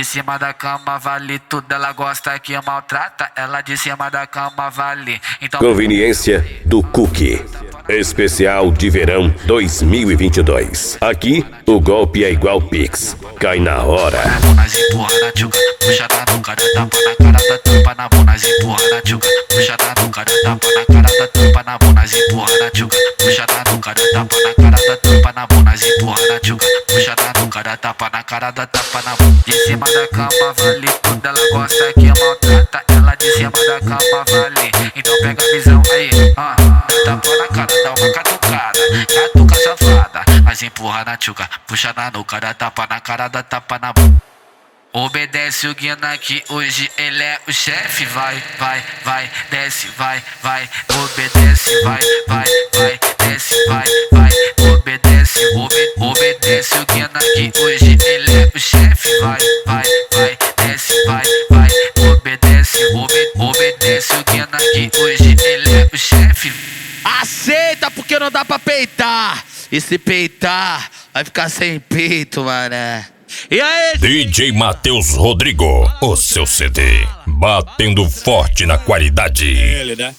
De cima da cama vale tudo, ela gosta que maltrata. Ela de cima da cama vale. Então Conveniência do Cookie. Especial de verão 2022. Aqui, o golpe é igual Pix. Cai na hora. Nas empurra na tchuca, puxa na nuca, dá tapa na cara, dá tampa na mão. Nas empurra na tchuca, puxa na nuca, dá tapa na cara, dá tampa na mão. Nas empurra na tchuca, puxa na nuca, dá tapa na cara, dá tampa na mão. Nas empurra na tchuca, puxa na nuca, dá tapa na cara, dá tapa na mão. De cima da cama vale tudo, ela gosta que maltrata. Ela de cima da cama vale. Então pega a visão aí, dá tapa na cara, dá uma catucada, catuca safada. Mas empurra na tchuca, puxa na nuca, dá tapa na cara, dá tapa na mão. Obedece o Guina que hoje ele é o chefe. Vai, vai, vai, desce, vai, vai. Obedece, vai, vai, vai, desce, vai, vai. Obedece, obedece o Guina que hoje ele é o chefe. Vai, vai, vai, desce, vai, vai. Obedece, obedece o Guina que hoje ele é o chefe. Aceita porque não dá pra peitar. E se peitar, vai ficar sem peito, mané. E aí? DJ Matheus Rodrigo, o seu CD, batendo forte na qualidade. Ele, né?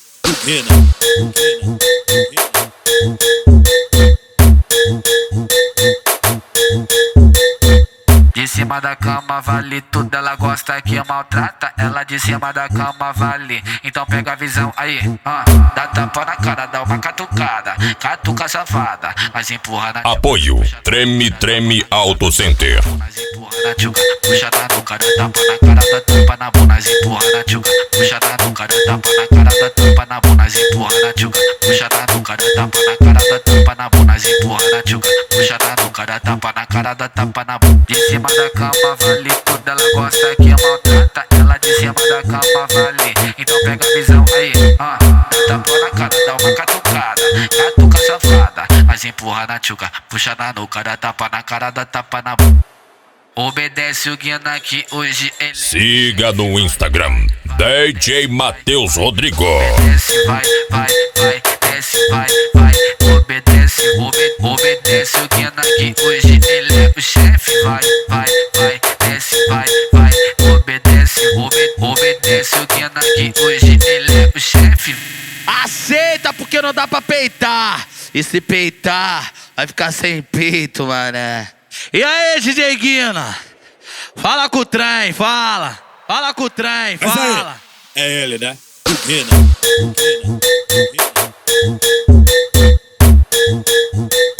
De cima da cama vale tudo, ela gosta que maltrata. Ela de cima da cama vale. Então pega a visão aí, dá tapa na cara, dá uma catucada, catuca safada. Mas empurra na tchuca, Apoio Treme Treme Auto Center. mas empurra na tchuca, puxa na nuca, dá tapa na cara, dá tampa na mão. Mas empurra na tchuca, puxa na nuca, dá tapa na cara, dá tampa na mão. Mas empurra na tchuca, puxa na nuca, dá tapa na cara, dá tampa na mão. Mas empurra na tchuca, puxa na nuca, dá tapa na cara, dá tapa na mão. De cima da cama vale tudo, ela gosta que maltrata. Ela de cima da cama vale. Então pega a visão aí, dá tapa na cara, dá uma catucada, catuca safada. Mas empurra na tchuca, puxa na nuca, dá tapa na cara, dá tapa na mão. Obedece o Guina que hoje ele Siga no Instagram DJ Matheus Rodrigo. Obedece, vai, vai, vai, desce, vai, vai. Obedece, obedece o Guina que hoje ele é o chefe. Vai, vai, vai, desce, vai, vai. Obedece, obedece o Guina que hoje ele é o chefe. Aceita porque não dá pra peitar. E se peitar, vai ficar sem peito, mané. E aí, DJ Guina? Fala com o trem, fala. Fala com o trem, fala. É ele, né? Guina.